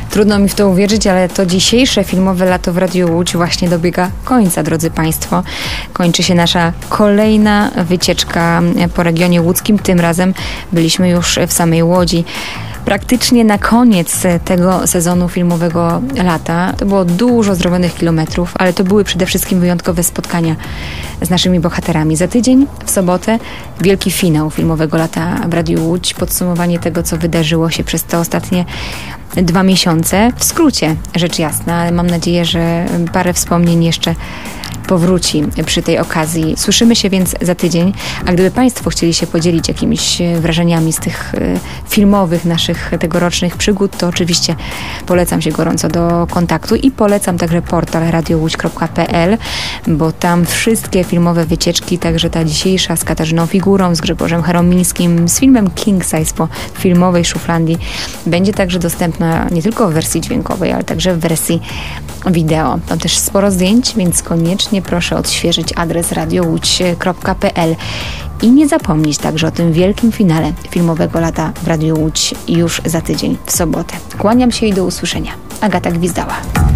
Trudno mi w to uwierzyć, ale to dzisiejsze filmowe lato w Radiu Łódź właśnie dobiega końca, drodzy Państwo. Kończy się nasza kolejna wycieczka po regionie łódzkim. Tym razem byliśmy już w samej Łodzi. Praktycznie na koniec tego sezonu filmowego lata. To było dużo zrobionych kilometrów, ale to były przede wszystkim wyjątkowe spotkania z naszymi bohaterami. Za tydzień, w sobotę, wielki finał filmowego lata w Radiu Łódź. Podsumowanie tego, co wydarzyło się przez te ostatnie 2 miesiące. W skrócie, rzecz jasna, ale mam nadzieję, że parę wspomnień jeszcze powróci przy tej okazji. Słyszymy się więc za tydzień, a gdyby Państwo chcieli się podzielić jakimiś wrażeniami z tych filmowych naszych tegorocznych przygód, to oczywiście polecam się gorąco do kontaktu i polecam także portal radiołódź.pl, bo tam wszystkie filmowe wycieczki, także ta dzisiejsza z Katarzyną Figurą, z Grzegorzem Cheromińskim, z filmem King Size po filmowej Szuflandii, będzie także dostępna nie tylko w wersji dźwiękowej, ale także w wersji wideo. Tam też sporo zdjęć, więc koniecznie proszę odświeżyć adres radiołódź.pl i nie zapomnieć także o tym wielkim finale filmowego lata w Radiu Łódź już za tydzień w sobotę. Kłaniam się i do usłyszenia. Agata Gwizdała.